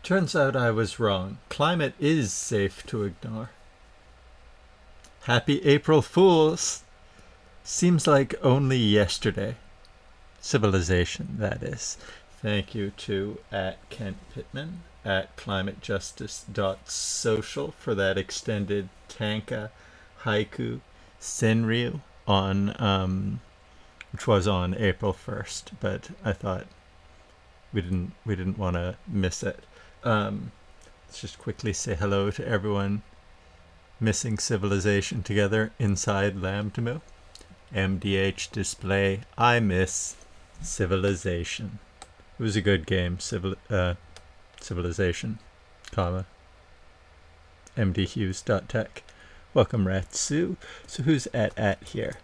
Turns out I was wrong. Climate is safe to ignore. Happy April Fools! Seems like only yesterday. Civilization, that is. Thank you to @Kent Pittman, @climatejustice.social for that extended Tanka haiku Senryu on which was on April 1st, but I thought we didn't want to miss it. Let's just quickly say hello to everyone missing civilization together inside Lambdamu. MDH display. I miss civilization. It was a good game. Civilization, comma. mdhughes.tech. Welcome, Ratsu. So who's at here?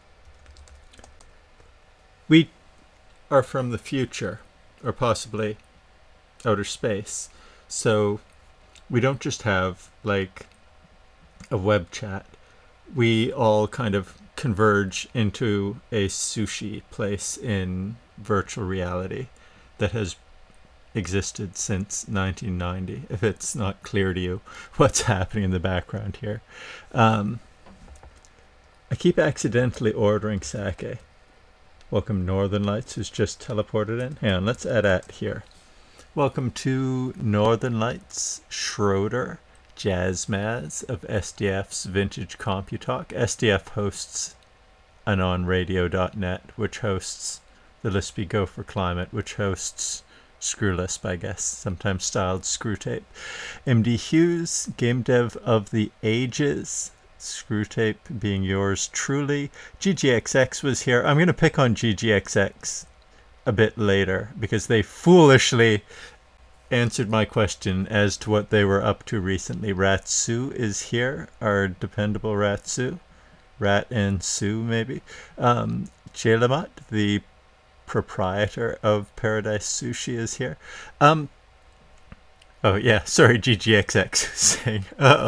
We are from the future, or possibly outer space. So we don't just have like a web chat. We all kind of converge into a sushi place in virtual reality that has existed since 1990, if it's not clear to you what's happening in the background here. I keep accidentally ordering sake. Welcome, Northern Lights, who's just teleported in. Hang on, let's add here. Welcome to Northern Lights, Schroeder, Jazzmaz of SDF's Vintage Computalk. SDF hosts anonradio.net, which hosts the Lispy Go for Climate, which hosts Screwlisp, I guess, sometimes styled Screwtape. MD Hughes, game dev of the ages, Screwtape being yours truly. GGXX was here. I'm going to pick on GGXX a bit later because they foolishly answered my question as to what they were up to recently. Ratsu is here, our dependable Ratsu. Rat and Sue, maybe. Jelamat, the proprietor of Paradise Sushi, is here. Oh yeah, sorry, GGXX saying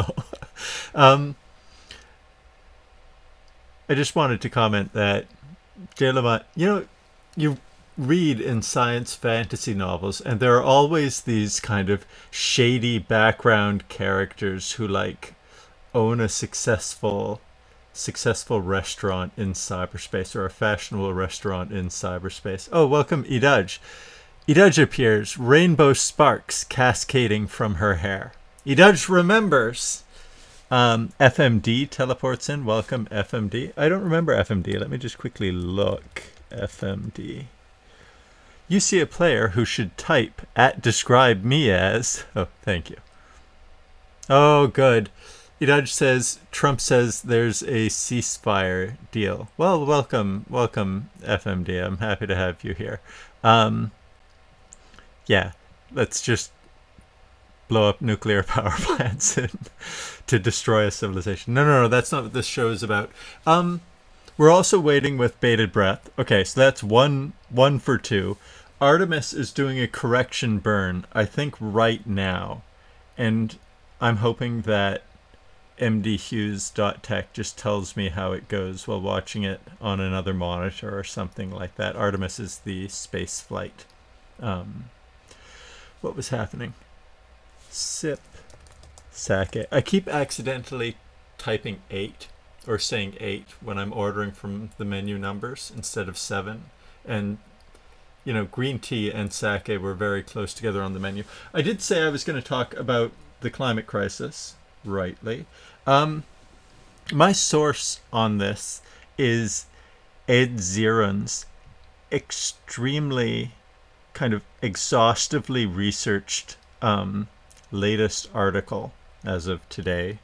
I just wanted to comment that Jelamat, you read in science fantasy novels and there are always these kind of shady background characters who like own a successful restaurant in cyberspace, or a fashionable restaurant in cyberspace. Oh, welcome, Idaj. Idaj appears, rainbow sparks cascading from her hair. Idaj remembers. FMD teleports in. Welcome, FMD. I don't remember FMD. Let me just quickly look. FMD. You see a player who should type @describe me as. Oh, thank you. Oh, good. Idaj says, Trump says there's a ceasefire deal. Well, welcome, FMD. I'm happy to have you here. Yeah, let's just blow up nuclear power plants to destroy a civilization. No, that's not what this show is about. We're also waiting with bated breath. Okay, so that's one for two. Artemis is doing a correction burn, I think, right now. And I'm hoping that mdhughes.tech just tells me how it goes while watching it on another monitor or something like that. Artemis is the space flight. What was happening? Sip sake. I keep accidentally typing 8 or saying 8 when I'm ordering from the menu numbers instead of 7. And green tea and sake were very close together on the menu. I did say I was going to talk about the climate crisis, rightly. My source on this is Ed Ziron's extremely kind of exhaustively researched latest article as of today.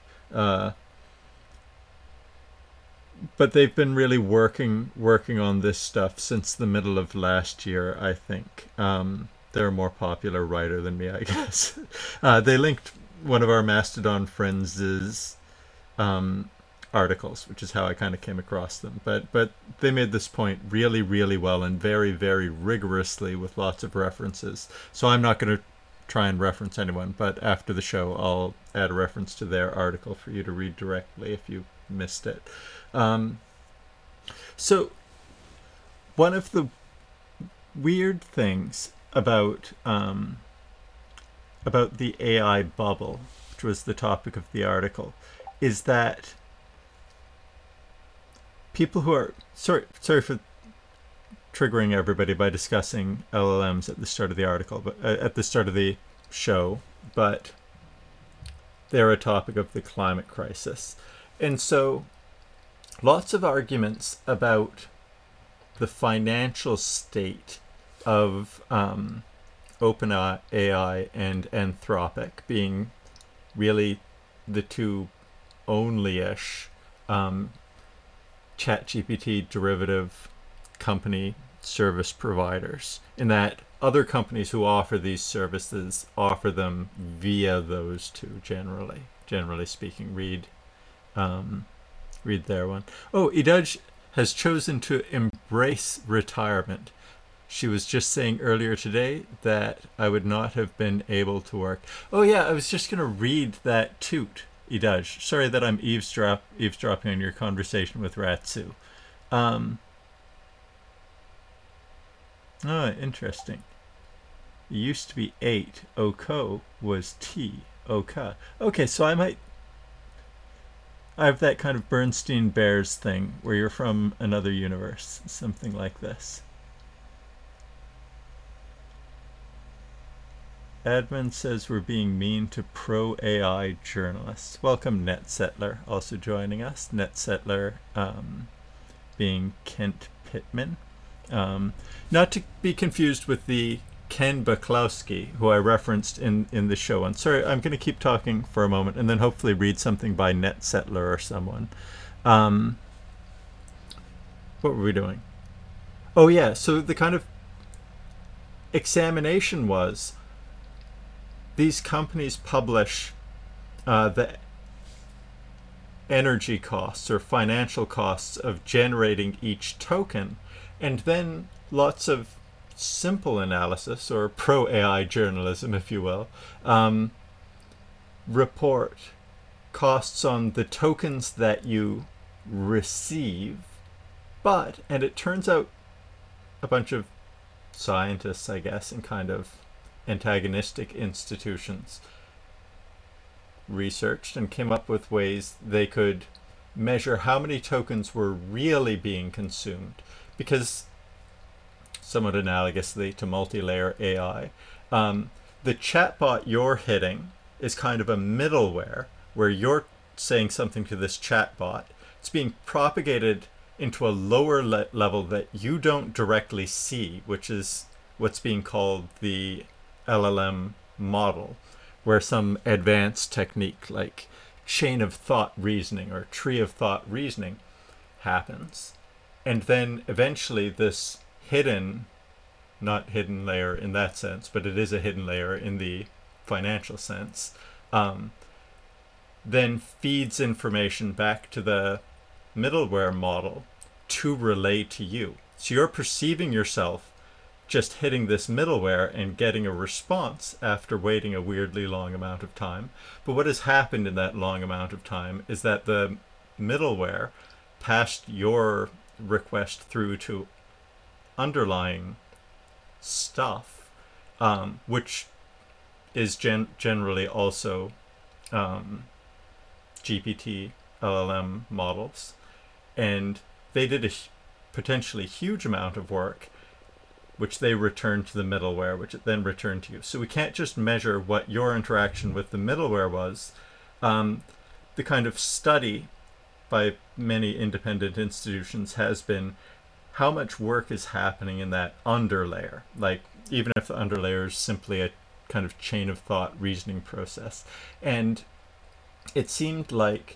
But they've been really working on this stuff since the middle of last year, I think. They're a more popular writer than me, I guess. They linked one of our Mastodon friends' articles, which is how I kind of came across them. But they made this point really, really well and very, very rigorously with lots of references. So I'm not going to try and reference anyone, but after the show I'll add a reference to their article for you to read directly if you missed it. So one of the weird things about about the AI bubble, which was the topic of the article, is that people who are sorry for triggering everybody by discussing LLMs at the start of the article, but at the start of the show, but they're a topic of the climate crisis. And so lots of arguments about the financial state of OpenAI and Anthropic being really the two only-ish ChatGPT derivative company service providers, in that other companies who offer these services offer them via those two generally speaking. Read their one. Oh, Idaj has chosen to embrace retirement. She was just saying earlier today that I would not have been able to work. Oh yeah, I was just going to read that toot, Idaj. Sorry that I'm eavesdropping on your conversation with Ratsu. Oh, interesting. It used to be 8. Oko was T. Oka. Okay, so I have that kind of Bernstein Bears thing where you're from another universe, something like this. Admin says we're being mean to pro-AI journalists. Welcome, NetSettler, also joining us. NetSettler being Kent Pittman. Not to be confused with the Ken Buklowski, who I referenced in the show. And sorry, I'm going to keep talking for a moment and then hopefully read something by NetSettler or someone. What were we doing? Oh yeah, so the kind of examination was these companies publish the energy costs or financial costs of generating each token, and then lots of simple analysis, or pro-AI journalism, if you will, report costs on the tokens that you receive. And it turns out a bunch of scientists, I guess, and kind of antagonistic institutions researched and came up with ways they could measure how many tokens were really being consumed, because somewhat analogously to multi-layer AI, the chatbot you're hitting is kind of a middleware where you're saying something to this chatbot. It's being propagated into a lower level that you don't directly see, which is what's being called the LLM model, where some advanced technique like chain of thought reasoning or tree of thought reasoning happens. And then eventually this not hidden layer in that sense, but it is a hidden layer in the financial sense, then feeds information back to the middleware model to relay to you. So you're perceiving yourself just hitting this middleware and getting a response after waiting a weirdly long amount of time. But what has happened in that long amount of time is that the middleware passed your request through to underlying stuff, which is generally also GPT LLM models. And they did a potentially huge amount of work, which they returned to the middleware, which it then returned to you. So we can't just measure what your interaction with the middleware was. The kind of study by many independent institutions has been how much work is happening in that underlayer. Like, even if the underlayer is simply a kind of chain of thought reasoning process. And it seemed like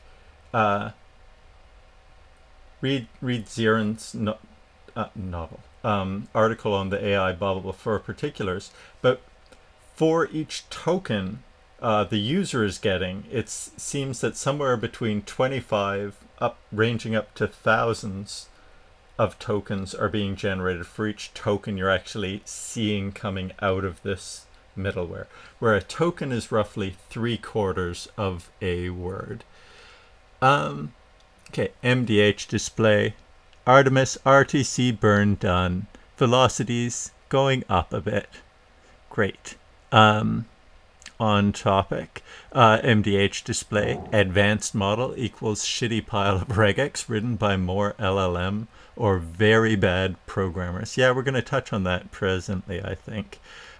read Zirin's novel, article on the AI bubble for particulars, but for each token the user is getting, it seems that somewhere between 25 ranging up to thousands of tokens are being generated for each token you're actually seeing coming out of this middleware, where a token is roughly 3/4 of a word. Okay, MDH display. Artemis RTC burn done. Velocities going up a bit. Great. on topic. MDH display, advanced model equals shitty pile of regex written by more LLM or very bad programmers. Yeah, we're going to touch on that presently, I think.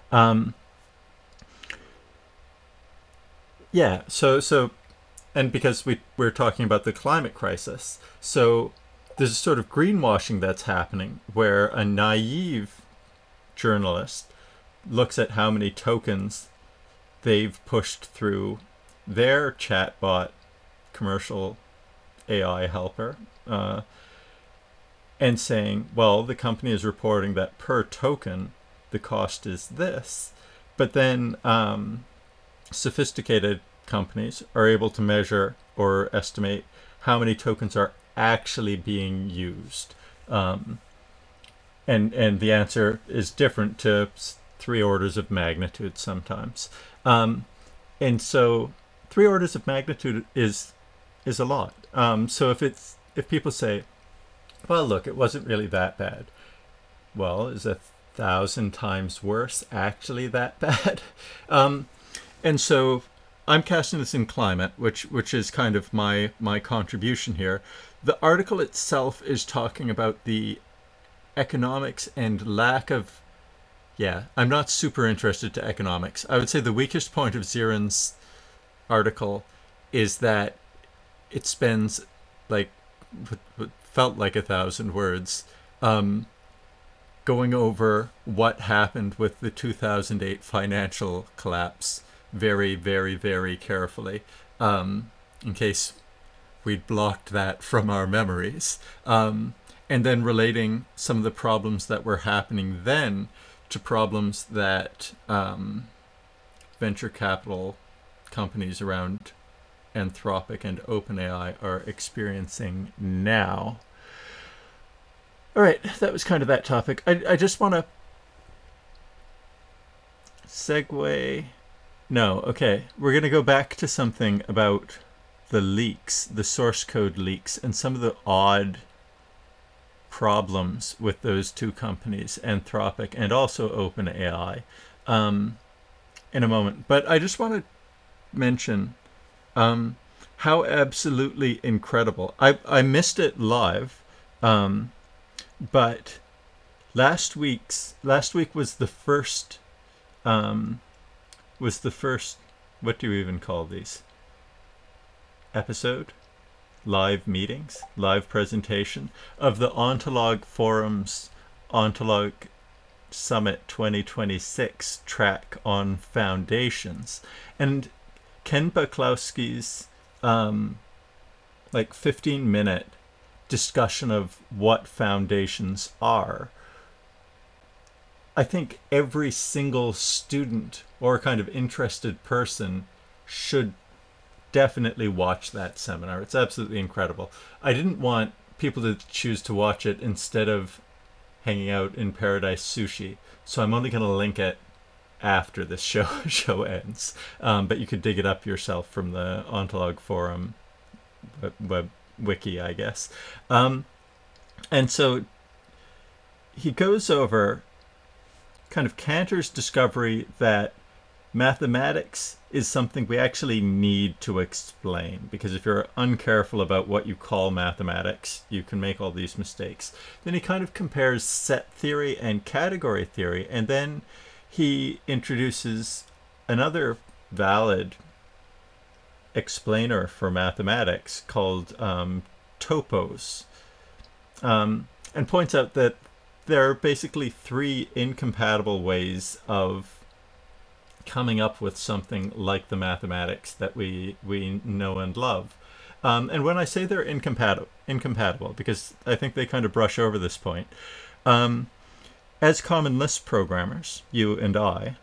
Yeah, so and because we're talking about the climate crisis, so there's a sort of greenwashing that's happening where a naive journalist looks at how many tokens they've pushed through their chatbot commercial AI helper, and saying, well, the company is reporting that per token the cost is this, but then sophisticated companies are able to measure or estimate how many tokens are actually being used. And the answer is different to 3 orders of magnitude sometimes. And so 3 orders of magnitude is a lot. So if people say, well, look, it wasn't really that bad. Well, is 1,000 times worse actually that bad? And so I'm casting this in climate, which is kind of my contribution here. The article itself is talking about the economics and lack of... Yeah, I'm not super interested to economics. I would say the weakest point of Zirin's article is that it spends like what felt like 1,000 words going over what happened with the 2008 financial collapse very, very, very carefully, in case we'd blocked that from our memories. And then relating some of the problems that were happening then to problems that venture capital companies around Anthropic and OpenAI are experiencing now. All right, that was kind of that topic. I just want to segue. No, okay. We're going to go back to something about the leaks, the source code leaks, and some of the odd problems with those 2 companies, Anthropic and also OpenAI, in a moment. But I just want to mention how absolutely incredible. I missed it live, but last week was the first what do you even call these? Episode? Live meetings? Live presentation of the Ontolog Forum's Ontolog Summit 2026 track on foundations. And Ken Buklowski's 15-minute discussion of what foundations are, I think every single student or kind of interested person should definitely watch that seminar. It's absolutely incredible. I didn't want people to choose to watch it instead of hanging out in Paradise Sushi, so I'm only going to link it after this show ends. But you could dig it up yourself from the Ontolog Forum web wiki, I guess. And so he goes over kind of Cantor's discovery that mathematics is something we actually need to explain, because if you're uncareful about what you call mathematics, you can make all these mistakes. Then he kind of compares set theory and category theory, and then he introduces another valid explainer for mathematics called topos, and points out that there are basically 3 incompatible ways of coming up with something like the mathematics that we know and love. And when I say they're incompatible, because I think they kind of brush over this point, as Common Lisp programmers, you and I,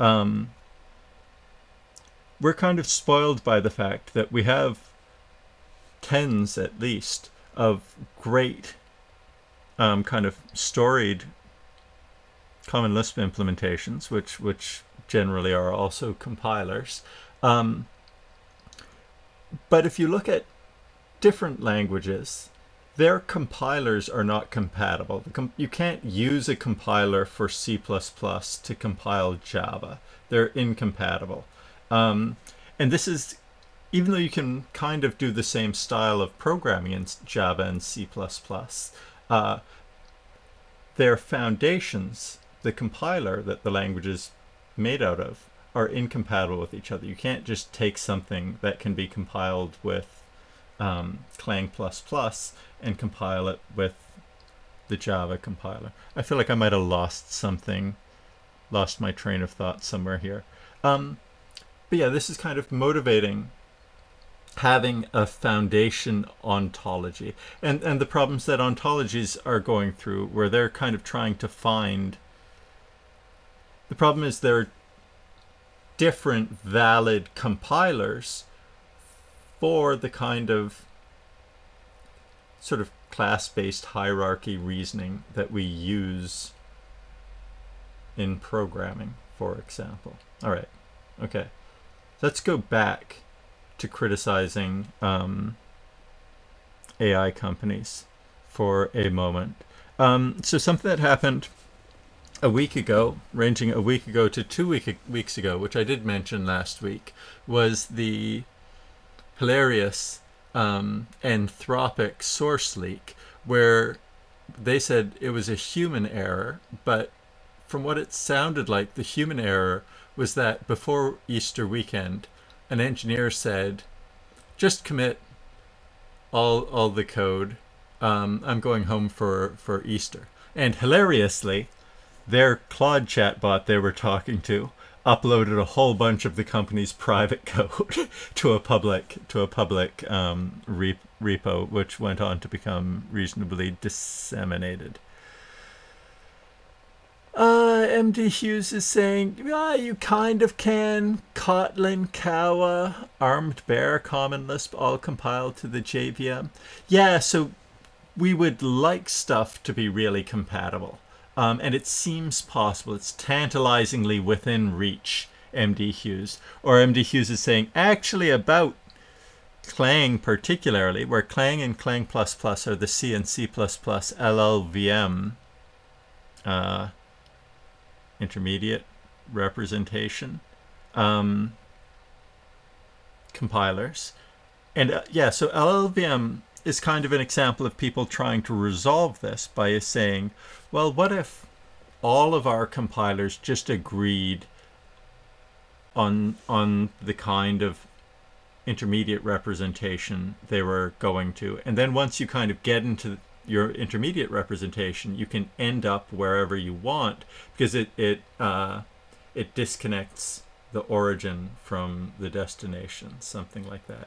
we're kind of spoiled by the fact that we have tens, at least, of great kind of storied Common Lisp implementations, which generally are also compilers. But if you look at different languages, their compilers are not compatible. You can't use a compiler for C++ to compile Java. They're incompatible. And this is, even though you can kind of do the same style of programming in Java and C++, their foundations, the compiler that the language is made out of, are incompatible with each other. You can't just take something that can be compiled with Clang++ and compile it with the Java compiler. I feel like I might have lost my train of thought somewhere here. But yeah, this is kind of motivating, having a foundation ontology, and the problems that ontologies are going through, where they're kind of trying to find. The problem is there are different valid compilers for the kind of sort of class-based hierarchy reasoning that we use in programming, for example. All right, okay. Let's go back to criticizing AI companies for a moment. So something that happened a week ago, ranging a week ago to 2 weeks ago, which I did mention last week, was the hilarious Anthropic source leak, where they said it was a human error, but from what it sounded like, the human error was that before Easter weekend, an engineer said, just commit all the code. I'm going home for Easter. And hilariously, their Claude chatbot they were talking to uploaded a whole bunch of the company's private code to a public repo, which went on to become reasonably disseminated. MD Hughes is saying, you kind of can. Kotlin, Kawa, Armed Bear, Common Lisp, all compiled to the JVM. Yeah, so we would like stuff to be really compatible. And it seems possible. It's tantalizingly within reach, MD Hughes. Or MD Hughes is saying, actually about Clang particularly, where Clang and Clang++ are the C and C++ LLVM intermediate representation compilers. And so LLVM is kind of an example of people trying to resolve this by saying, well, what if all of our compilers just agreed on the kind of intermediate representation they were going to, and then once you kind of get into your intermediate representation, you can end up wherever you want, because it disconnects the origin from the destination, something like that.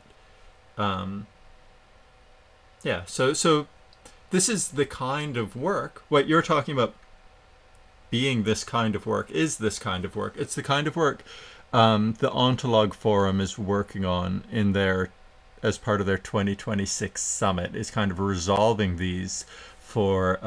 So this is the kind of work. What you're talking about being this kind of work is this kind of work. It's the kind of work the Ontolog Forum is working on in their, as part of their 2026 summit, is kind of resolving these for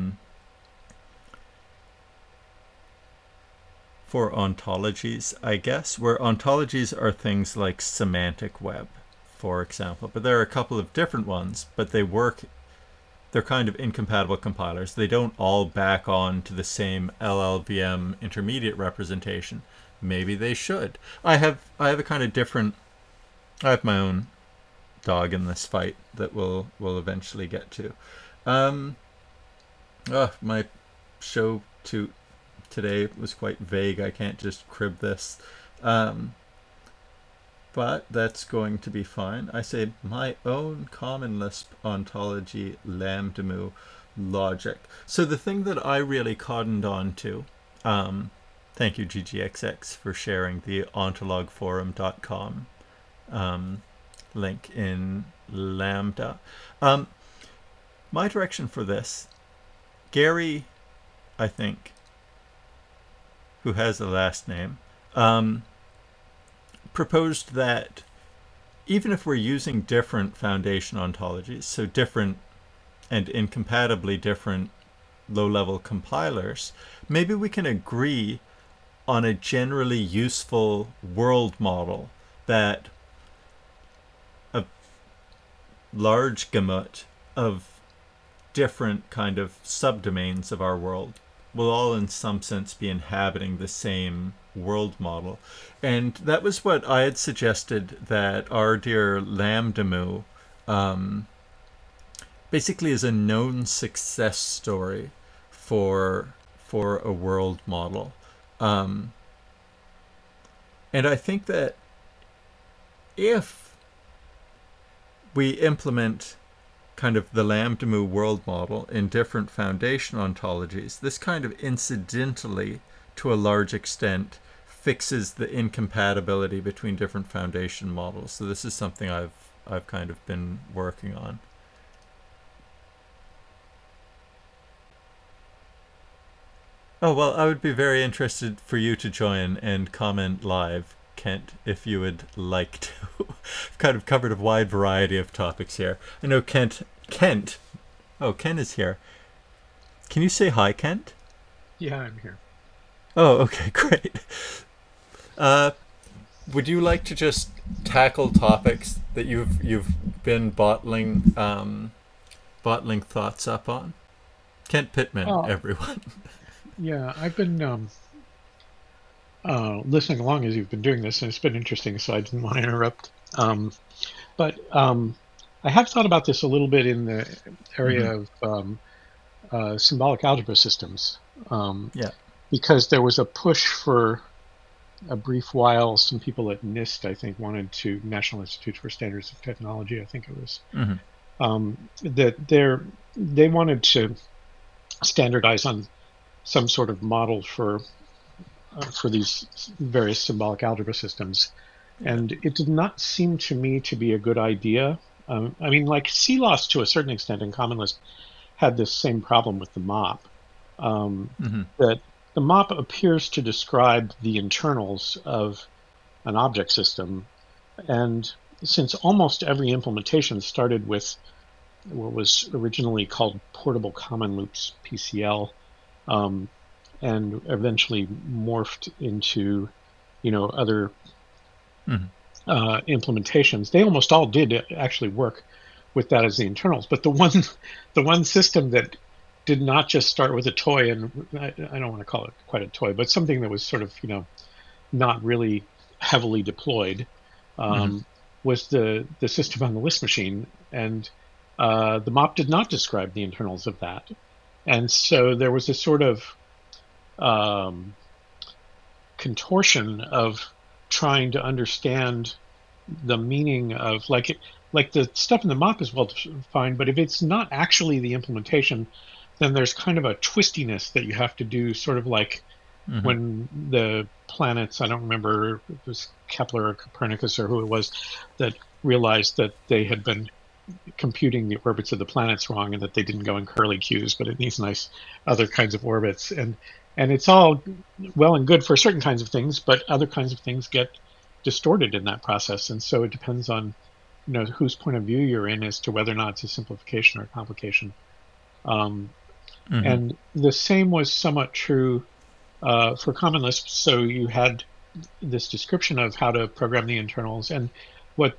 ontologies, I guess, where ontologies are things like semantic web, for example. But there are a couple of different ones, but they're kind of incompatible compilers. They don't all back on to the same LLVM intermediate representation. Maybe they should. I have a kind of different, I have my own dog in this fight that we'll eventually get to. My show today was quite vague. I can't just crib this. But that's going to be fine. I say my own Common Lisp ontology lambda logic. So the thing that I really cottoned on to, thank you GGXX for sharing the ontologforum.com link in Lambda. My direction for this, Gary, I think, who has the last name, proposed that even if we're using different foundation ontologies, so different and incompatibly different low-level compilers, maybe we can agree on a generally useful world model that a large gamut of different kind of subdomains of our world will all in some sense be inhabiting the same world model. And that was what I had suggested, that our dear Lambdamu basically is a known success story for a world model. Um, and I think that if we implement kind of the Lambdamu world model in different foundation ontologies, this kind of incidentally, to a large extent, fixes the incompatibility between different foundation models. So this is something I've kind of been working on. Oh, well, I would be very interested for you to join and comment live, Kent, if you would like to. I've kind of covered a wide variety of topics here. I know Kent. Oh, Ken is here. Can you say hi, Kent? Yeah, I'm here. Oh, okay, great. Uh, would you like to just tackle topics that you've been bottling thoughts up on? Kent Pittman, Oh, everyone. yeah, I've been listening along as you've been doing this, and it's been interesting, so I didn't want to interrupt. But I have thought about this a little bit in the Hmm. area of symbolic algebra systems, um, Yeah. because there was a push for a brief while. Some people at NIST, I think, wanted to National Institute for Standards of Technology, I think it was, Hmm. that they wanted to standardize on some sort of model for these various symbolic algebra systems. Yeah. And it did not seem to me to be a good idea. I mean, like CLOS to a certain extent in Common Lisp had this same problem with the mop, um, Hmm. that the mop appears to describe the internals of an object system. And since almost every implementation started with what was originally called Portable Common Loops PCL, um, and eventually morphed into, other Hmm. implementations. They almost all did actually work with that as the internals. But the one system that did not just start with a toy, and I don't want to call it quite a toy, but something that was sort of, not really heavily deployed, Hmm. um, was the system on the Lisp machine, and the mop did not describe the internals of that, and so there was a sort of um, contortion of trying to understand the meaning of like the stuff in the mop is well defined, but if it's not actually the implementation, then there's kind of a twistiness that you have to do, sort of like Hmm. when the planets, I don't remember if it was Kepler or Copernicus or who it was, that realized that they had been computing the orbits of the planets wrong, and that they didn't go in curly cues, but in these nice other kinds of orbits. And it's all well and good for certain kinds of things, but other kinds of things get distorted in that process. And so it depends on, whose point of view you're in as to whether or not it's a simplification or a complication. Um, Hmm. and the same was somewhat true for Common Lisp. So you had this description of how to program the internals, and what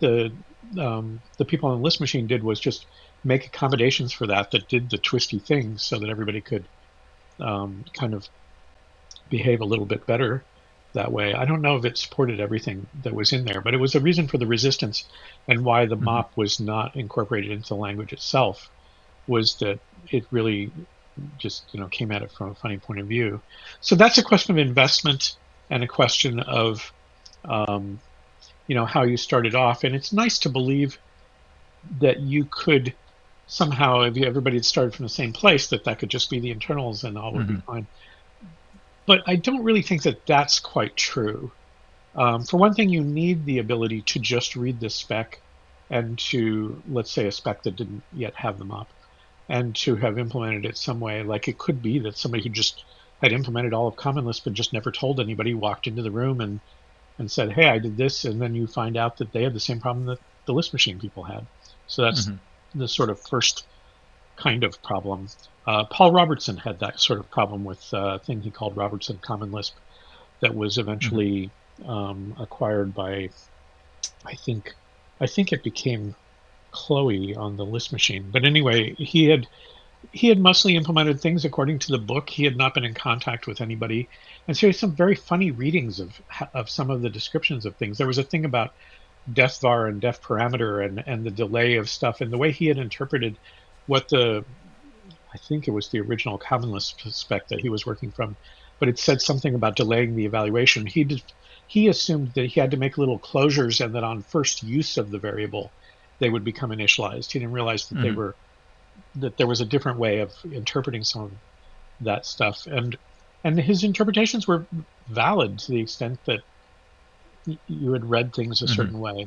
the people on the Lisp machine did was just make accommodations for that did the twisty things so that everybody could kind of behave a little bit better that way. I don't know if it supported everything that was in there, but it was a reason for the resistance, and why the Hmm. mop was not incorporated into the language itself was that it really just came at it from a funny point of view. So that's a question of investment, and a question of um, how you started off. And it's nice to believe that you could somehow, if everybody had started from the same place, that could just be the internals and all would be Hmm. fine. But I don't really think that that's quite true. For one thing, you need the ability to just read the spec, and to, let's say, a spec that didn't yet have them up, and to have implemented it some way. Like, it could be that somebody who just had implemented all of Common Lisp but just never told anybody walked into the room and said, "Hey, I did this," and then you find out that they had the same problem that the Lisp machine people had. So that's Hmm. the sort of first kind of problem. Paul Robertson had that sort of problem with a thing he called Robertson Common Lisp, that was Hmm. eventually acquired by, I think, I think it became Chloe on the Lisp machine. But anyway, he had he had mostly implemented things according to the book. He had not been in contact with anybody, and so there's some very funny readings of some of the descriptions of things. There was a thing about def var and def parameter and the delay of stuff, and the way he had interpreted what the I think it was the original common lisp spec that he was working from, but it said something about delaying the evaluation. He assumed that he had to make little closures and that on first use of the variable, they would become initialized. He didn't realize that Mm-hmm. that there was a different way of interpreting some of that stuff, and his interpretations were valid to the extent that you had read things a Mm-hmm. certain way.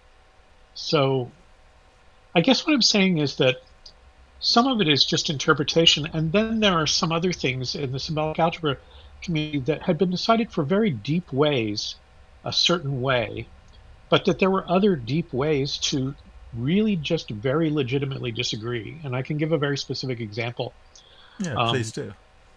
So I guess what I'm saying is that some of it is just interpretation, and then there are some other things in the symbolic algebra community that had been decided for very deep ways a certain way, but that there were other deep ways to really just very legitimately disagree. And I can give a very specific example. Yeah, please Um, do.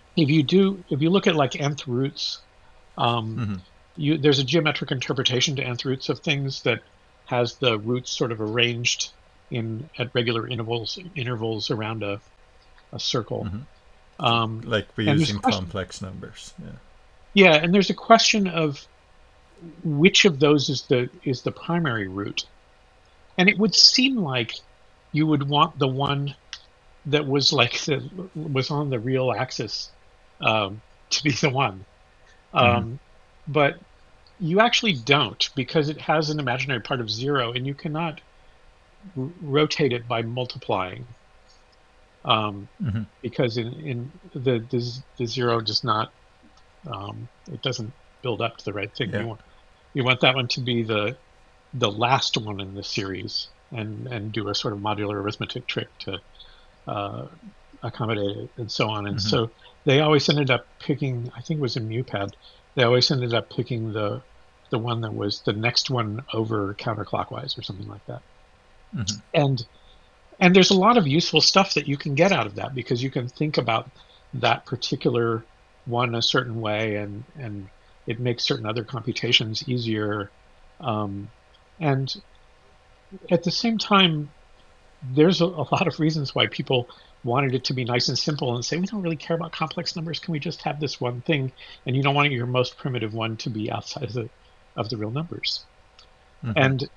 if you look at like nth roots, um, Mm-hmm. there's a geometric interpretation to nth roots of things that has the roots sort of arranged in at regular intervals around a circle. Mm-hmm. Um, Like we're and there's a using question, complex numbers. Yeah. yeah, and there's a question of which of those is the primary root. And it would seem like you would want the one that was was on the real axis to be the one. Mm-hmm. Um, but you actually don't because it has an imaginary part of zero, and you cannot rotate it by multiplying. Um, Mm-hmm. because in the zero does not it doesn't build up to the right thing. Yeah. You want that one to be the last one in the series, and do a sort of modular arithmetic trick to uh, accommodate it, and so on. And Mm-hmm. so they always ended up picking. I think it was in MuPad. They always ended up picking the one that was the next one over counterclockwise or something like that. Mm-hmm. And there's a lot of useful stuff that you can get out of that because you can think about that particular one a certain way, and it makes certain other computations easier. Um, and at the same time, there's a lot of reasons why people wanted it to be nice and simple and say, we don't really care about complex numbers. Can we just have this one thing? And you don't want your most primitive one to be outside of the real numbers. Mm-hmm. And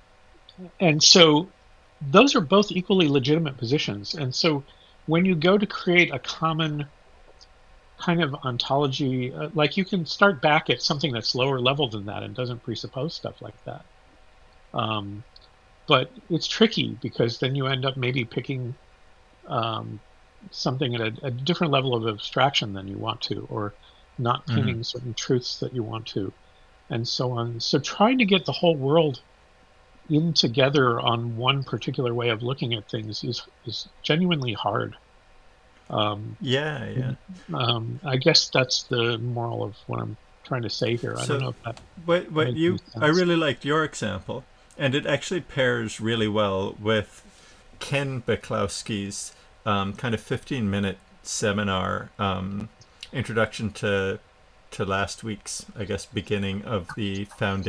so those are both equally legitimate positions. And so when you go to create a common kind of ontology, like you can start back at something that's lower level than that and doesn't presuppose stuff like that. Um, but it's tricky because then you end up maybe picking um, something at a different level of abstraction than you want to, or not Mm-hmm. pinning certain truths that you want to, and so on. So trying to get the whole world in together on one particular way of looking at things is genuinely hard. Um, Yeah, yeah. I guess that's the moral of what I'm trying to say here. I don't So know if that what made any I sense. really liked your example, and it actually pairs really well with Ken Beklowski's kind of 15-minute seminar introduction to last week's, I guess, beginning of the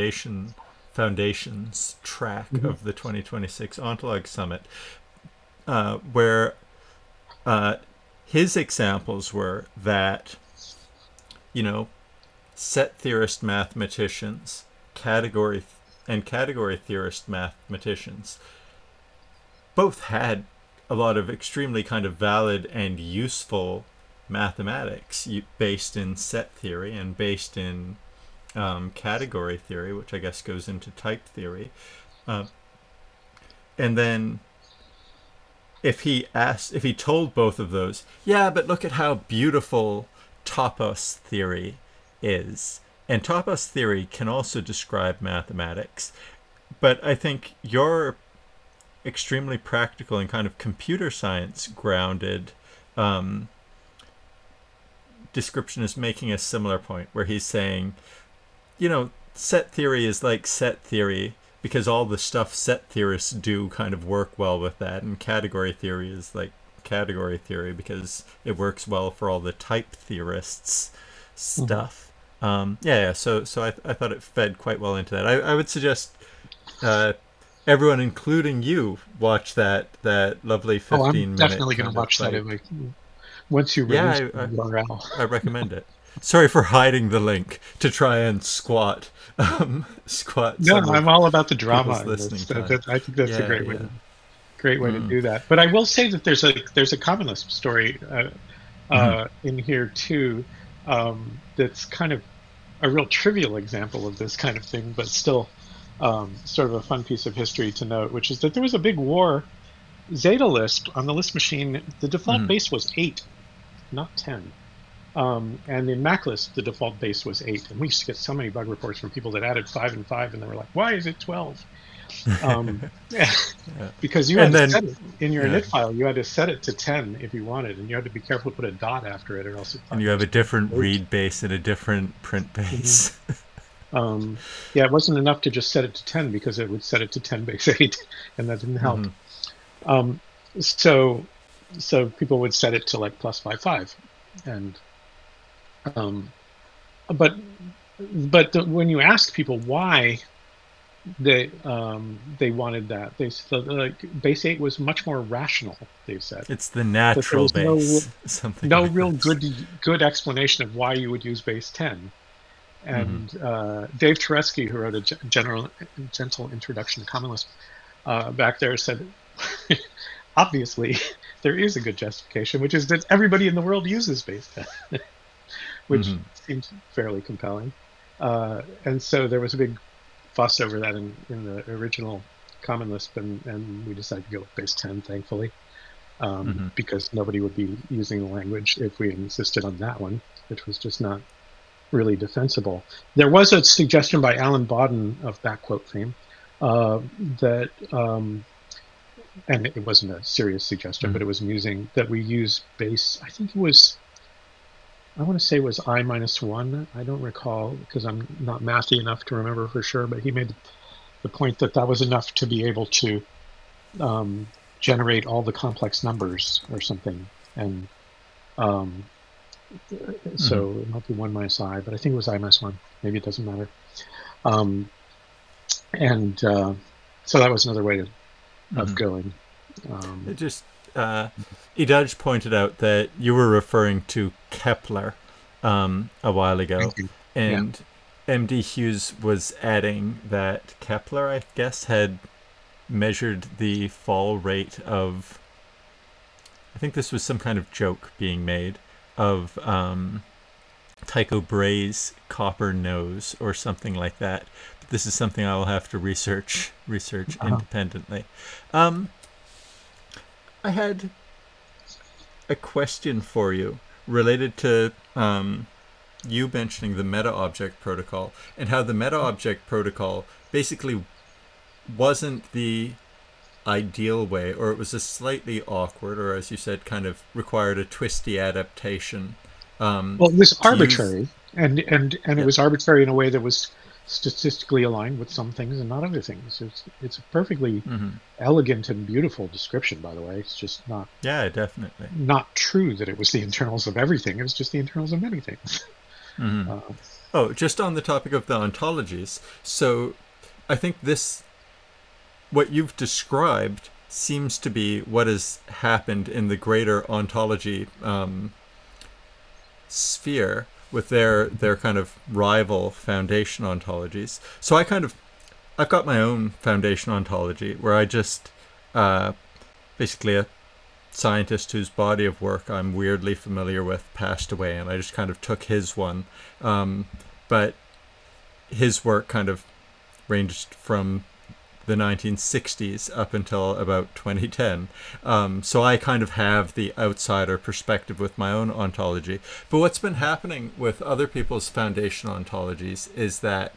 foundations track Hmm. of the 2026 Ontolog Summit, where uh, his examples were that, you know, set theorist mathematicians, category theorist mathematicians both had a lot of extremely kind of valid and useful mathematics based in set theory and based in category theory, which I guess goes into type theory. Uh, and then if he told both of those, yeah, but look at how beautiful topos theory is. And topos theory can also describe mathematics. But I think your extremely practical and kind of computer science grounded um, description is making a similar point where he's saying, you know, set theory is like set theory because all the stuff set theorists do kind of work well with that, and category theory is like category theory because it works well for all the type theorists Hmm. stuff. Yeah. So I thought it fed quite well into that. I would suggest uh, everyone, including you, watch that lovely Oh, I'm 15-minute definitely going to kind of watch that like if once you Yeah, release the URL. I recommend it. Sorry for hiding the link to try and squat No, some I'm of all about the drama people's in this. listening time. I think that's a Yeah, yeah. great way to do that. But I will say that there's a Common Lisp story Hmm. in here too. That's kind of a real trivial example of this kind of thing, but still sort of a fun piece of history to note, which is that there was a big war. Zeta Lisp on the Lisp machine, the default Hmm. base was 8, not 10. And in MacLisp, the default base was 8. And we used to get so many bug reports from people that added 5 and 5, and they were like, why is it 12? Um, Yeah. because you had And to then, set it in your yeah, init file, you had to set it to 10 if you wanted, and you had to be careful to put a dot after it, or else it and thought you you have were a different 8. read base and a different print Mhm. base. Yeah, it wasn't enough to just set it to 10 because it would set it to 10 base 8, and that didn't help. Hmm. Um, so so people would set it to like plus 5 5, and um, but when you ask people why they wanted that, they said like base 8 was much more rational. They said It's the that there natural was base, something no like real this. good explanation of why you would use base 10. Hmm. And Dave Teresky, who wrote a gentle introduction to Common Lisp, back there said, obviously, there is a good justification, which is that everybody in the world uses base 10, which Hmm. seems fairly compelling. And so there was a big fuss over that in the original Common Lisp, and we decided to go with base 10, thankfully, Hmm. because nobody would be using the language if we insisted on that one, which was just not really defensible. There was a suggestion by Alan Bodden of Backquote fame that, and it wasn't a serious suggestion, but Hmm. it was amusing, that we use base, I think it was, I want to say it was I minus one. I don't recall because I'm not mathy enough to remember for sure, but he made the point that that was enough to be able to generate all the complex numbers or something. And um, Hmm. so it might be one minus I, but I think it was I minus one. Maybe it doesn't matter. Um, and so that was another way of Hmm. going. It just, Idaj pointed out that you were referring to Kepler a while ago, Thank you. Yeah. and MD Hughes was adding that Kepler, I guess, had measured the fall rate of, I think this was some kind of joke being made, of Tycho Brahe's copper nose or something like that. But this is something I will have to research Uh-huh. independently. Um, I had a question for you related to you mentioning the meta object protocol and how the meta object protocol basically wasn't the ideal way, or it was a slightly awkward, or as you said, kind of required a twisty adaptation Well, it was to use. arbitrary, and it Yeah. was arbitrary in a way that was statistically aligned with some things and not other things. It's a perfectly Hmm. elegant and beautiful description, by the way. It's just Yeah, definitely. not true that it was the internals of everything. It was just the internals of many things. Hmm. Uh, Oh, just on the topic of the ontologies. So I think what you've described seems to be what has happened in the greater ontology sphere with their kind of rival foundation ontologies. So I've got my own foundation ontology where I just basically a scientist whose body of work I'm weirdly familiar with passed away, and I just kind of took his one. But his work kind of ranged from the 1960s up until about 2010. So I kind of have the outsider perspective with my own ontology. But what's been happening with other people's foundation ontologies is that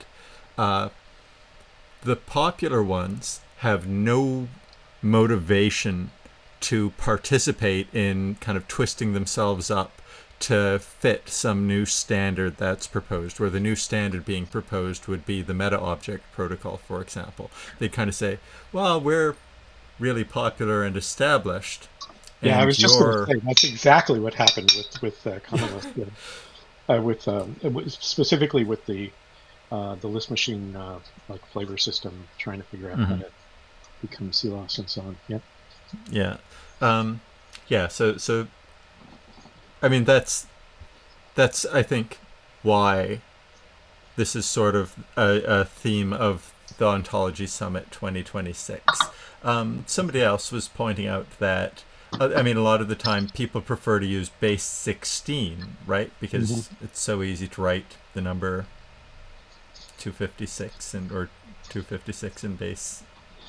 the popular ones have no motivation to participate in kind of twisting themselves up to fit some new standard that's proposed, where the new standard being proposed would be the meta object protocol, for example. They'd kind of say, well, we're really popular and established, yeah, I and was just going to you're. say that's exactly what happened with Common Lisp, with specifically with the Lisp machine like flavor system, trying to figure out how Mhm. to become CLOS and so on. Yep. Yeah. Um, yeah, so I mean, that's I think why this is sort of a theme of the Ontology Summit 2026. Somebody else was pointing out that, I mean, a lot of the time people prefer to use base 16, right? Hmm. Because it's so easy to write the number 256 or 256 in base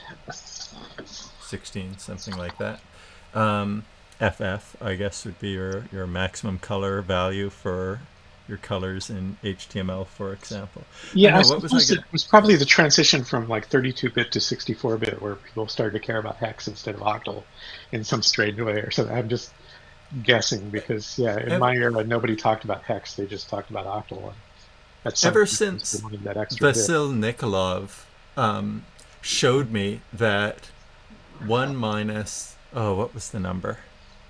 16, something like that. FF, I guess, would be your maximum color value for your colors in HTML, for example. But Yeah, I no, what was I suppose it going to... was probably the transition from like 32-bit to 64-bit where people started to care about hex instead of octal in some strange way or something. I'm just guessing because, yeah, in Ever, my era, nobody talked about hex. They just talked about octal. And at some ever point, they since wanted that extra bit. Vasil Nikolov showed me that 1 minus... Oh, what was the number?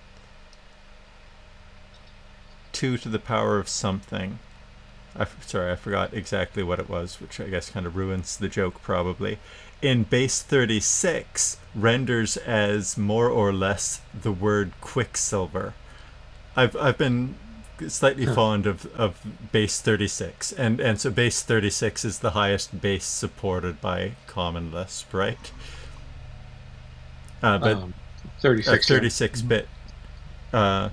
2 to the power of something. Sorry, I forgot exactly what it was, which I guess kind of ruins the joke probably. In base 36, renders as more or less the word quicksilver. I've been slightly Huh. fond of base 36, and so base 36 is the highest base supported by Common Lisp, right? But Um, a 36, yeah. 36 Mhm. bit uh,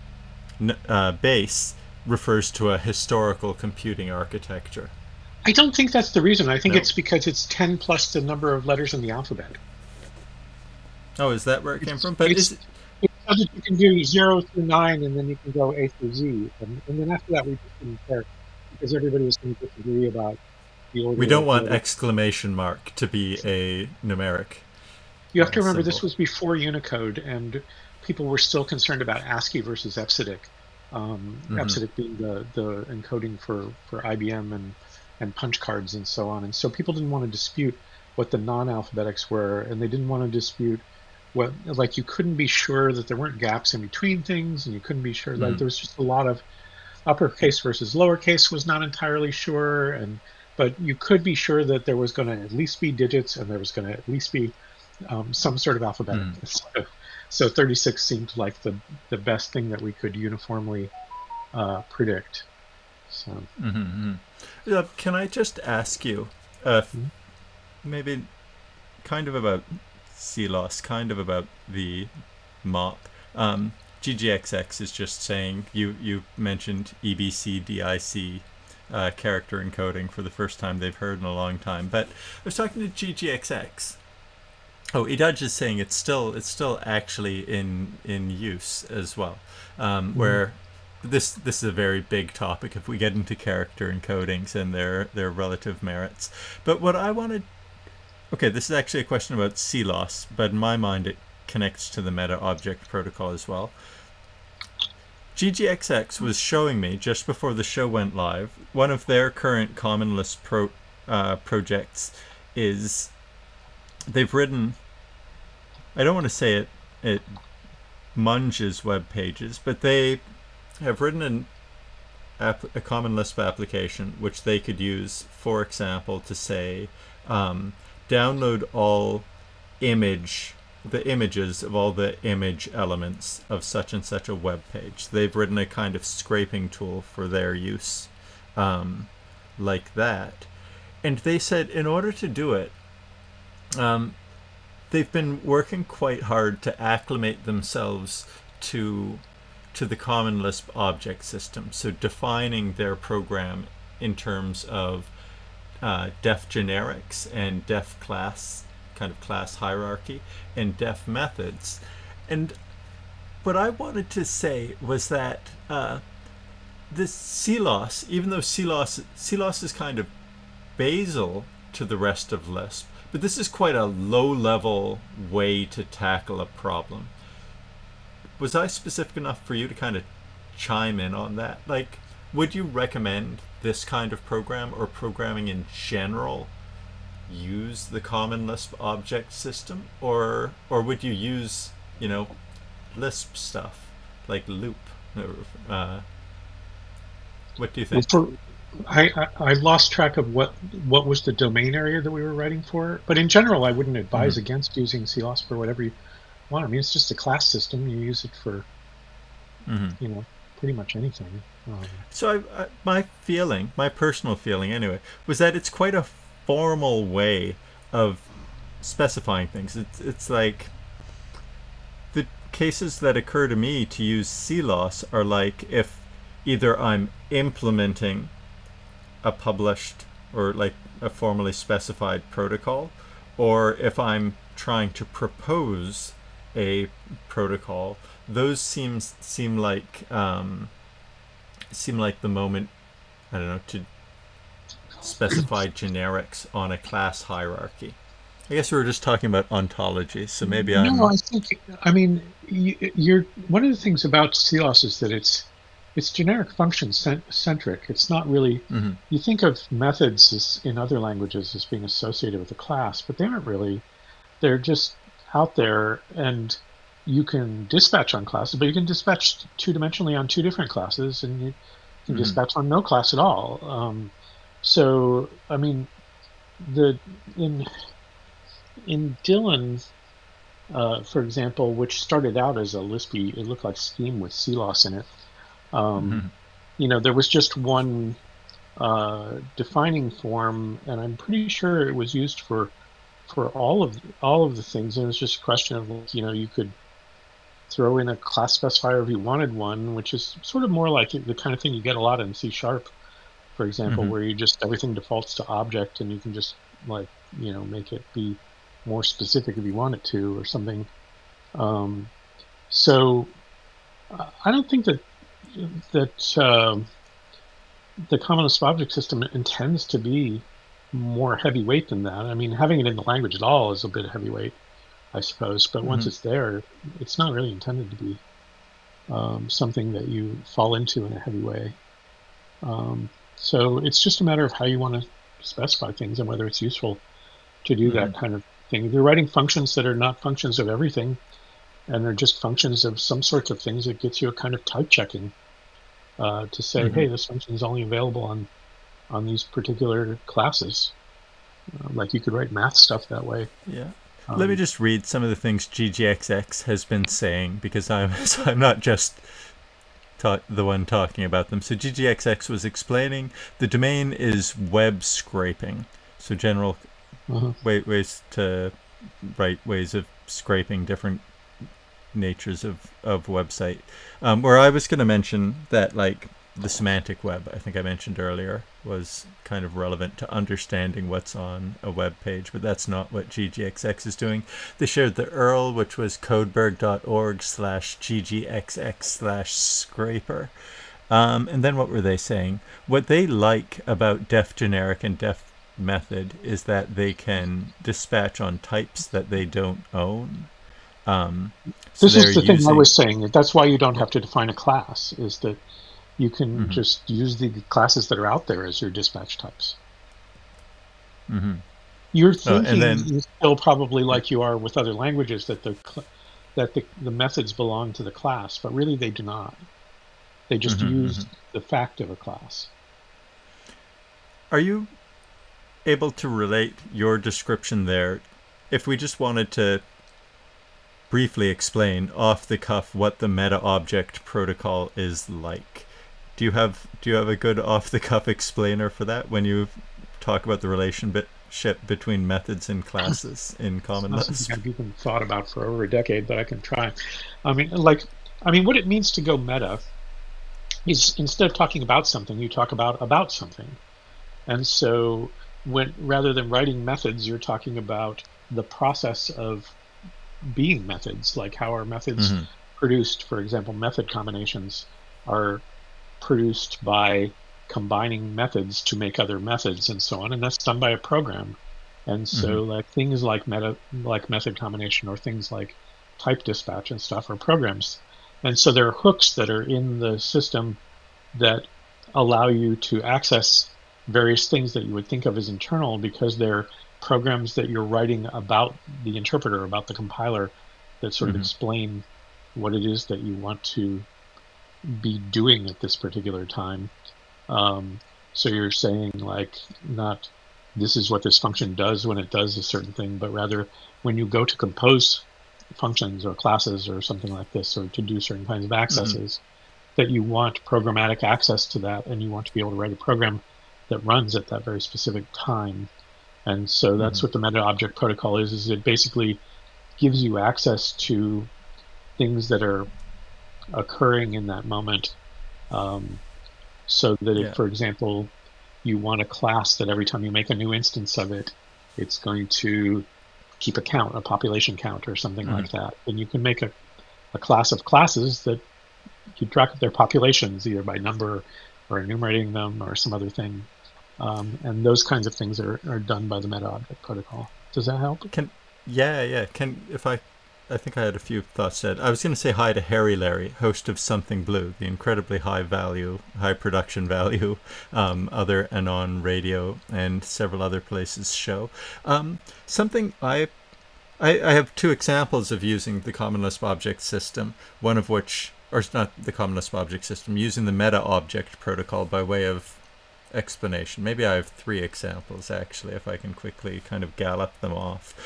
base refers to a historical computing architecture. I don't think that's the reason. I think No? it's because it's 10 plus the number of letters in the alphabet. Oh, is that where it came It's from? But it's is it... it's so that you can do 0 through 9, and then you can go A through Z, and then after that we just didn't care because everybody was going to disagree about the We order don't of want letters. exclamation mark to be a numeric You have to remember this symbol. was before Unicode, and people were still concerned about ASCII versus EBCDIC. Mm-hmm. EBCDIC being the encoding for IBM and punch cards and so on. And so people didn't want to dispute what the non-alphabetics were, and they didn't want to dispute what, like, you couldn't be sure that there weren't gaps in between things, and you couldn't be sure, like, Mm. there was just a lot of uppercase versus lowercase was not entirely sure, and but you could be sure that there was going to at least be digits, and there was going to at least be some sort of alphabetic. Mm. So 36 seemed like the best thing that we could uniformly predict. So Mm-hmm. Can I just ask you, mm, maybe kind of about CLOS, kind of about the MOP? GGXX is just saying, you mentioned EBCDIC character encoding for the first time they've heard in a long time. But I was talking to GGXX. Oh, Idaj is saying it's still actually in use as well, mm, where this is a very big topic if we get into character encodings and their relative merits. But what I wanted... Okay, this is actually a question about CLOS, but in my mind it connects to the meta object protocol as well. GGXX was showing me just before the show went live, one of their current Common Lisp projects is they've written... I don't want to say it munges web pages, but they have written a Common Lisp application which they could use, for example, to say, download all the images of all the image elements of such and such a web page. They've written a kind of scraping tool for their use, like that. And they said in order to do it, um, they've been working quite hard to acclimate themselves to the Common Lisp object system. So defining their program in terms of def generics and def class, kind of class hierarchy, and def methods. And what I wanted to say was that this CLOS, even though CLOS is kind of basal to the rest of Lisp, but this is quite a low-level way to tackle a problem. Was I specific enough for you to kind of chime in on that? Like, would you recommend this kind of program or programming in general use the Common Lisp object system, or would you use, Lisp stuff like loop? Uh, what do you well, think? I lost track of what was the domain area that we were writing for. But in general, I wouldn't Mm-hmm. advise against using CLOS for whatever you want. I mean, it's just a class system. You use it for Mm-hmm. you know. pretty much anything. So my personal feeling anyway, was that it's quite a formal way of specifying things. It's like the cases that occur to me to use CLOS are like if either I'm implementing a published or like a formally specified protocol, or if I'm trying to propose a protocol. Those seem like the moment, I don't know, to specify generics on a class hierarchy. I guess we were just talking about ontology, so maybe No, I'm. I think, I mean, you're one of the things about CLOS is that it's generic function centric. It's not really. Mhm. You think of methods in other languages as being associated with a class, but they aren't really. They're just out there, and you can dispatch on classes, but you can dispatch two-dimensionally on two different classes, and you can Mhm. dispatch on no class at all. So, I mean, the in Dylan, for example, which started out as a Lispy, it looked like Scheme with CLOS in it. Um, Mhm. there was just one defining form, and I'm pretty sure it was used for all of the things. And it was just a question of you could throw in a class specifier if you wanted one, which is sort of more like the kind of thing you get a lot in C sharp, for example, Mhm. where you just everything defaults to object, and you can just like make it be more specific if you want it to or something. Um, so I don't think that the common Lisp object system intends to be more heavyweight than that. I mean, having it in the language at all is a bit heavyweight, I suppose. But once Mhm. it's there, it's not really intended to be something that you fall into in a heavy way. So it's just a matter of how you want to specify things and whether it's useful to do that Mhm. kind of thing. If you're writing functions that are not functions of everything and they're just functions of some sorts of things, it gets you a kind of type checking to say, Mhm. hey, this function is only available on these particular classes. Like you could write math stuff that way. Yeah. Let me Um, just read some of the things GGXX has been saying because I'm so I'm not just the one talking about them. So GGXX was explaining the domain is web scraping. So general uh-huh. ways to write ways of scraping different natures of website. Where I was going to mention that, like, the semantic web, I think I mentioned earlier, was kind of relevant to understanding what's on a web page, but that's not what GGXX is doing. They shared the URL, which was codeberg.org/ggxx/scraper. And then what were they saying? What they like about def generic and def method is that they can dispatch on types that they don't own. Um, so This they're is the thing I using. was saying. That's why you don't have to define a class, is that you can Mm-hmm. just use the classes that are out there as your dispatch types. Mm-hmm. Your And thinking then. is still probably like you are with other languages that the methods belong to the class, but really they do not. They just Mm-hmm, mm-hmm. use the fact of a class. Are you able to relate your description there? If we just wanted to briefly explain off the cuff what the meta object protocol is like, do you have a good off the cuff explainer for that when you talk about the relationship between methods and classes in It's Common not something Lisp? I've even thought about for over a decade, but I can try. What it means to go meta is instead of talking about something, you talk about something. And so when rather than writing methods, you're talking about the process of being methods, like how are methods Mm-hmm. produced. For example, method combinations are produced by combining methods to make other methods and so on, and that's done by a program. And Mm-hmm. so like things like method combination or things like type dispatch and stuff are programs. And so there are hooks that are in the system that allow you to access various things that you would think of as internal because they're programs that you're writing about the interpreter, about the compiler, that sort of Mm-hmm. explain what it is that you want to be doing at this particular time. Um, so you're saying like not this is what this function does when it does a certain thing, but rather when you go to compose functions or classes or something like this, or to do certain kinds of Mm-hmm. accesses, that you want programmatic access to that, and you want to be able to write a program that runs at that very specific time. And so that's what the meta object protocol is it basically gives you access to things that are occurring in that moment. So that if, for example, you want a class that every time you make a new instance of it, it's going to keep a count, a population count or something like that. And you can make a class of classes that keep track of their populations, either by number or enumerating them or some other thing. And those kinds of things are done by the meta object protocol. Does that help? I think I had a few thoughts said. I was going to say hi to Harry Larry, host of Something Blue, the incredibly high production value, other Anon Radio and several other places show. Something I have two examples of using the Common Lisp object system, one of which, or it's not the Common Lisp object system, using the meta object protocol by way of explanation. Maybe I have three examples, actually, if I can quickly kind of gallop them off.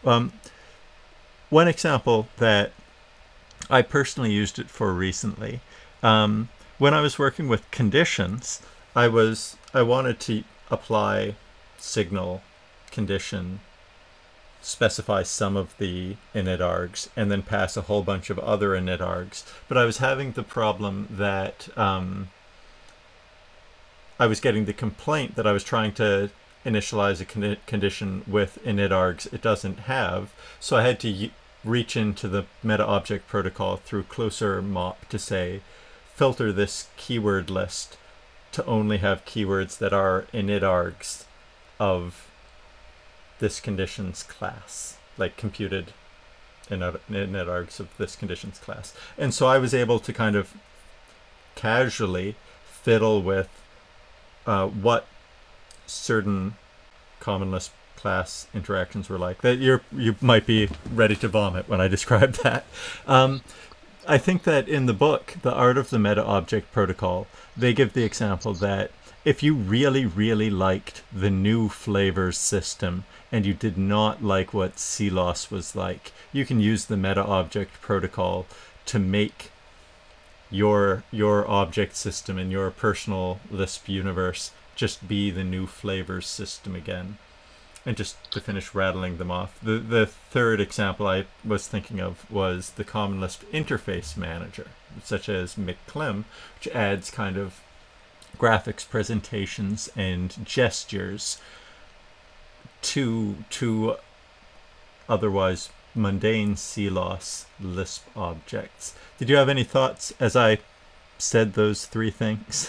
One example that I personally used it for recently, when I was working with conditions, I wanted to apply signal condition, specify some of the init args, and then pass a whole bunch of other init args. But I was having the problem that I was getting the complaint that I was trying to initialize a condition with init args it doesn't have, so I had to reach into the meta object protocol through closer mop to say, filter this keyword list to only have keywords that are init args of this conditions class, like computed init args of this conditions class. And so I was able to kind of casually fiddle with what certain Common Lisp class interactions were like. That you might be ready to vomit when I describe that. I think that in the book, The Art of the Meta Object Protocol, they give the example that if you really, really liked the new flavors system and you did not like what CLOS was like, you can use the Meta Object Protocol to make your object system in your personal Lisp universe just be the new flavors system again. And just to finish rattling them off, the third example I was thinking of was the Common Lisp interface manager, such as McClim, which adds kind of graphics presentations and gestures to otherwise mundane CLOS Lisp objects. Did you have any thoughts as I said those three things?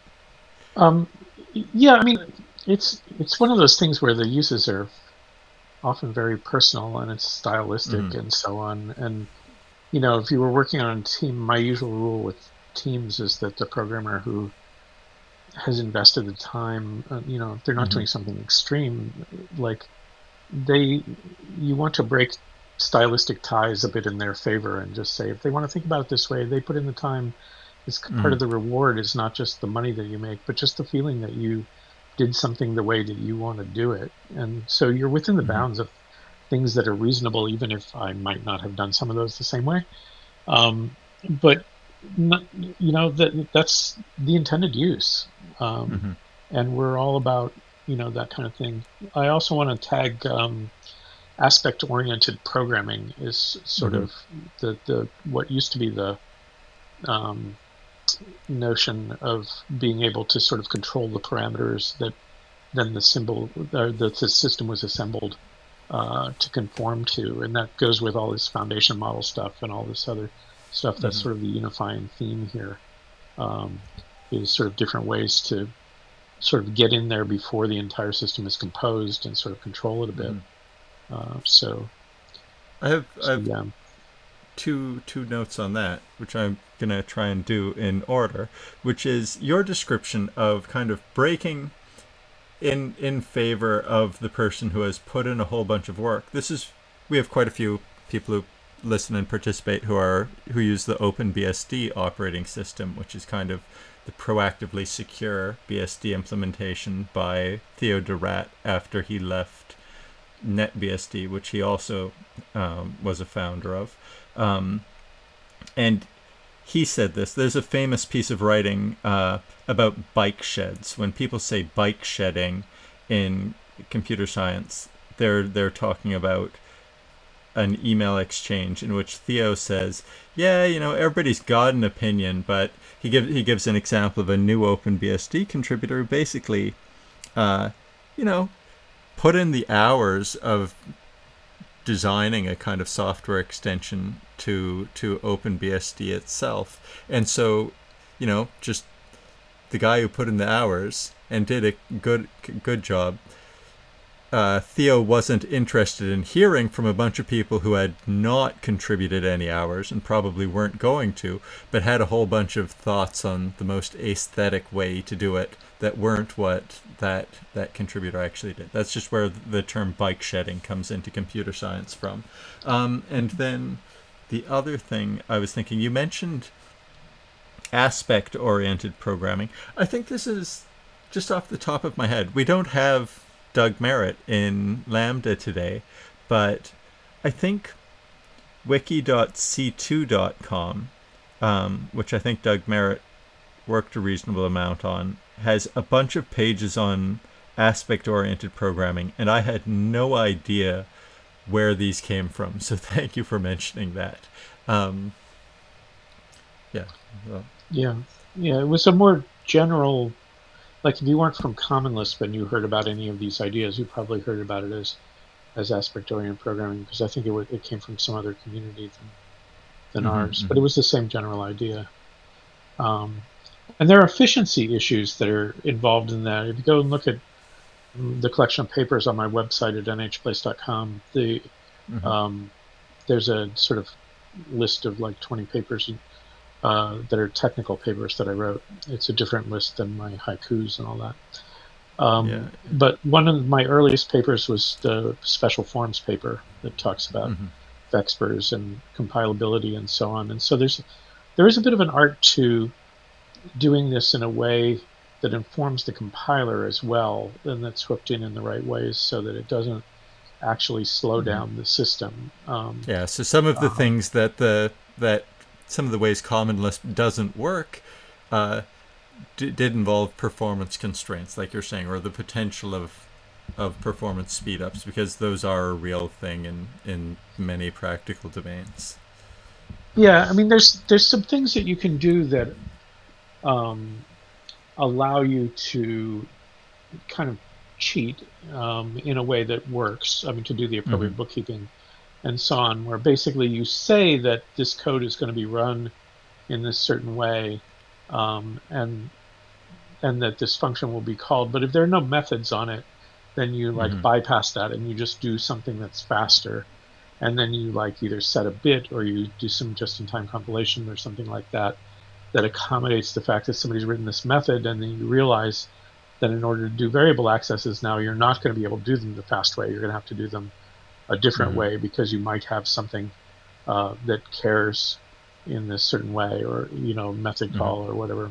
Yeah, I mean, it's one of those things where the uses are often very personal and it's stylistic and so on. And, you know, if you were working on a team, my usual rule with teams is that the programmer who has invested the time, you know, if they're not doing something extreme, like you want to break stylistic ties a bit in their favor and just say, if they want to think about it this way, they put in the time. It's part of the reward is not just the money that you make, but just the feeling that you did something the way that you want to do it. And so you're within the bounds of things that are reasonable, even if I might not have done some of those the same way. But, not, you know, that's the intended use. And we're all about, you know, that kind of thing. I also want to tag aspect-oriented programming is sort of the what used to be the notion of being able to sort of control the parameters that then the system was assembled to conform to, and that goes with all this foundation model stuff and all this other stuff. That's sort of the unifying theme here, is sort of different ways to sort of get in there before the entire system is composed and sort of control it a bit. So I have two notes on that, which I'm going to try and do in order, which is your description of kind of breaking in favor of the person who has put in a whole bunch of work. We have quite a few people who listen and participate who use the OpenBSD operating system, which is kind of the proactively secure BSD implementation by Theo de Raadt after he left NetBSD, which he also was a founder of. And he said this. There's a famous piece of writing about bike sheds. When people say bike shedding in computer science, they're talking about an email exchange in which Theo says, "Yeah, everybody's got an opinion," but he gives an example of a new OpenBSD contributor who basically, uh, you know, put in the hours of designing a kind of software extension to OpenBSD itself, and so, just the guy who put in the hours and did a good job. Theo wasn't interested in hearing from a bunch of people who had not contributed any hours and probably weren't going to, but had a whole bunch of thoughts on the most aesthetic way to do it that weren't what that contributor actually did. That's just where the term bike shedding comes into computer science from. And then the other thing I was thinking, you mentioned aspect-oriented programming. I think this is just off the top of my head. We don't have Doug Merritt in Lambda today, but I think wiki.c2.com, which I think Doug Merritt worked a reasonable amount on, has a bunch of pages on aspect-oriented programming, and I had no idea where these came from, so thank you for mentioning that. Yeah. Well. Yeah. It was a more general, like if you weren't from Common Lisp and you heard about any of these ideas, you probably heard about it as aspect-oriented programming, because I think it came from some other community than ours, but it was the same general idea. And there are efficiency issues that are involved in that. If you go and look at the collection of papers on my website at nhplace.com, there's a sort of list of like 20 papers that are technical papers that I wrote. It's a different list than my haikus and all that. But one of my earliest papers was the special forms paper that talks about vexpers and compilability and so on. And so there is a bit of an art to doing this in a way that informs the compiler as well, and that's hooked in the right ways so that it doesn't actually slow down the system. So some of the things that some of the ways Common Lisp doesn't work did involve performance constraints, like you're saying, or the potential of performance speedups, because those are a real thing in many practical domains. Yeah, I mean, there's some things that you can do that allow you to kind of cheat in a way that works. I mean, to do the appropriate bookkeeping and so on, where basically you say that this code is going to be run in this certain way, and that this function will be called. But if there are no methods on it, then you bypass that and you just do something that's faster. And then you either set a bit or you do some just-in-time compilation or something like that accommodates the fact that somebody's written this method, and then you realize that in order to do variable accesses now, you're not going to be able to do them the fast way. You're going to have to do them a different way, because you might have something that cares in this certain way, or method call or whatever.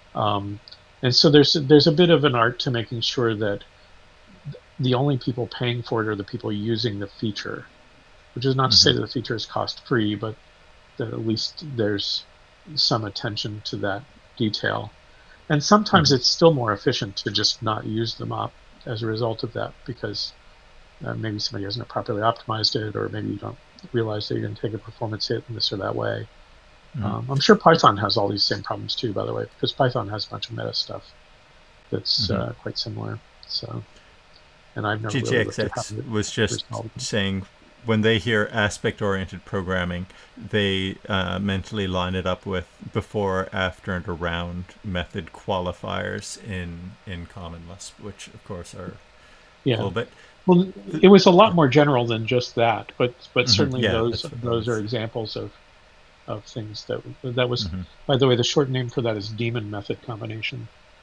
And so there's a bit of an art to making sure that the only people paying for it are the people using the feature, which is not to say that the feature is cost-free, but that at least there's some attention to that detail. And sometimes it's still more efficient to just not use them up as a result of that, because maybe somebody hasn't properly optimized it, or maybe you don't realize that you're going to take a performance hit in this or that way. I'm sure Python has all these same problems too, by the way, because Python has a bunch of meta stuff that's quite similar. So, and I've never GGXX was just saying, when they hear aspect-oriented programming, they mentally line it up with before, after, and around method qualifiers in Common Lisp, which of course are a little bit. Well, it was a lot more general than just that, but certainly those are examples of things that was. By the way, the short name for that is daemon method combination,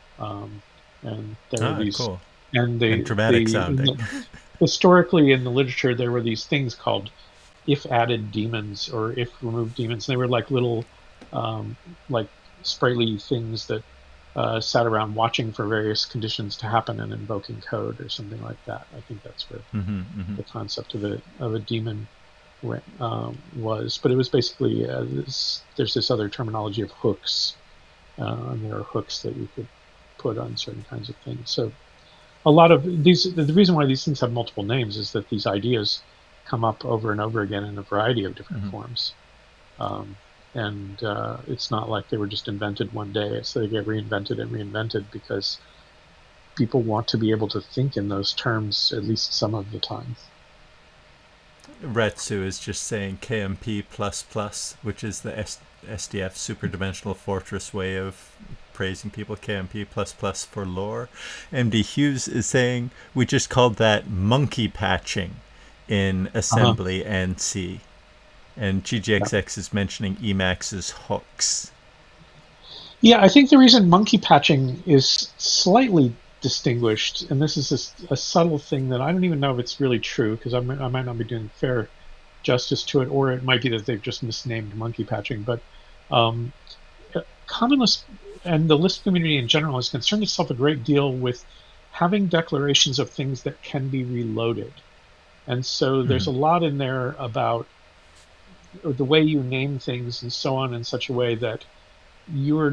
and there are these cool. and dramatic sounding. Historically, in the literature, there were these things called if added daemons or if removed daemons. They were like little, like sprayly things that sat around watching for various conditions to happen and invoking code or something like that. I think that's where the concept of a daemon was, but it was basically there's this other terminology of hooks, and there are hooks that you could put on certain kinds of things. So a lot of the reason why these things have multiple names is that these ideas come up over and over again in a variety of different forms. And it's not like they were just invented one day. So they get reinvented and reinvented because people want to be able to think in those terms at least some of the time. Retsu is just saying KMP++, which is the SDF Superdimensional Fortress way of praising people, KMP++ for lore. MD Hughes is saying we just called that monkey patching in assembly and C. And GGXX is mentioning Emacs's hooks. Yeah, I think the reason monkey patching is slightly distinguished, and this is a subtle thing that I don't even know if it's really true, because I might not be doing fair justice to it, or it might be that they've just misnamed monkey patching. But Common Lisp and the Lisp community in general has concerned itself a great deal with having declarations of things that can be reloaded. And so there's a lot in there about the way you name things and so on in such a way that you're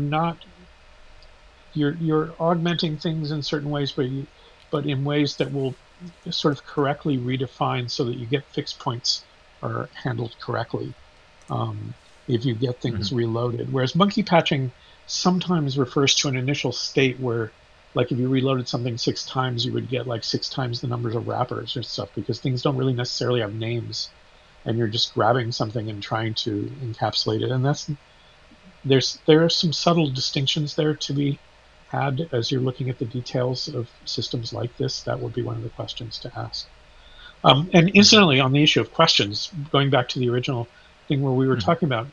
augmenting things in certain ways, but in ways that will sort of correctly redefine so that you get fixed points are handled correctly if you get things reloaded. Whereas monkey patching sometimes refers to an initial state where, like, if you reloaded something 6 times, you would get like 6 times the numbers of wrappers or stuff, because things don't really necessarily have names, and you're just grabbing something and trying to encapsulate it. And there are some subtle distinctions there to be had as you're looking at the details of systems like this. That would be one of the questions to ask. And incidentally, on the issue of questions, going back to the original thing where we were talking about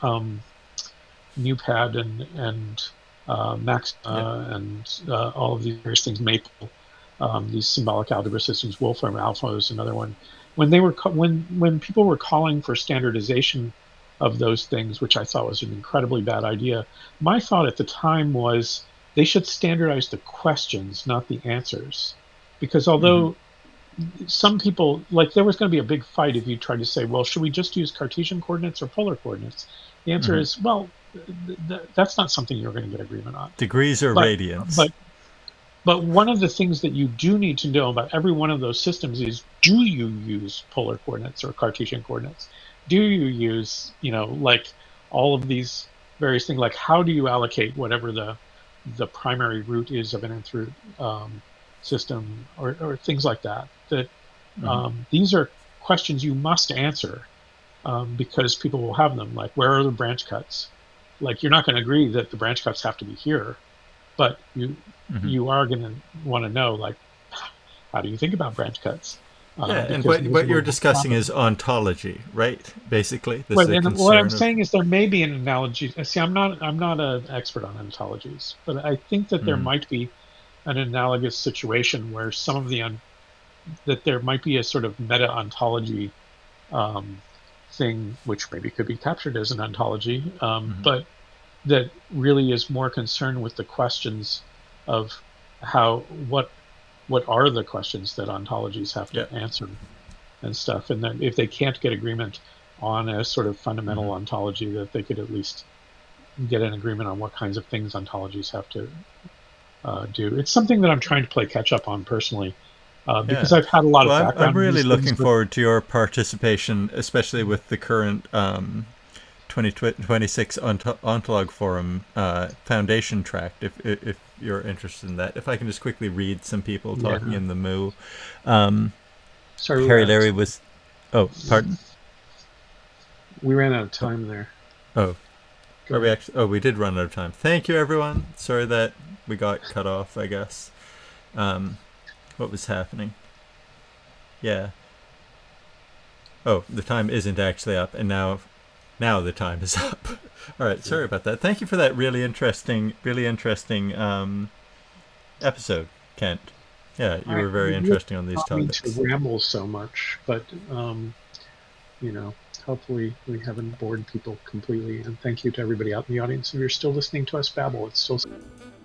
NewPad and Maxima and all of these various things, Maple, these symbolic algebra systems, Wolfram Alpha is another one. When people were calling for standardization of those things, which I thought was an incredibly bad idea, my thought at the time was they should standardize the questions, not the answers. Because although some people, like, there was going to be a big fight if you tried to say, well, should we just use Cartesian coordinates or polar coordinates? The answer is, well, that's not something you're going to get agreement on. Degrees or radians. But one of the things that you do need to know about every one of those systems is, do you use polar coordinates or Cartesian coordinates? Do you use, like, all of these various things, like how do you allocate whatever the primary root is of an nth root system, or things like that? These are questions you must answer because people will have them, like, where are the branch cuts? Like, you're not going to agree that the branch cuts have to be here, but you are going to want to know, like, how do you think about branch cuts? And what you're discussing is ontology, right? Basically, this is a concern. What I'm saying is there may be an analogy. See, I'm not an expert on ontologies, but I think that there might be an analogous situation where some of that there might be a sort of meta ontology thing, which maybe could be captured as an ontology, but that really is more concerned with the questions of what are the questions that ontologies have to answer and stuff, and then if they can't get agreement on a sort of fundamental ontology, that they could at least get an agreement on what kinds of things ontologies have to do. It's something that I'm trying to play catch up on personally, because I've had a lot of background. I'm really looking forward to your participation, especially with the current 2026 Ontolog Forum Foundation tract, if you're interested in that. If I can just quickly read some people talking in the Moo. Sorry, Harry Larry was... Oh, pardon? We ran out of time there. Oh. Are we actually... Oh, we did run out of time. Thank you, everyone. Sorry that we got cut off, I guess. What was happening? Yeah. Oh, the time isn't actually up, and now the time is up. All right, sorry about that. Thank you for that really interesting episode, Kent. Yeah, you were very interesting on these topics. To ramble so much, but hopefully we haven't bored people completely. And thank you to everybody out in the audience. If you're still listening to us babble, it's still...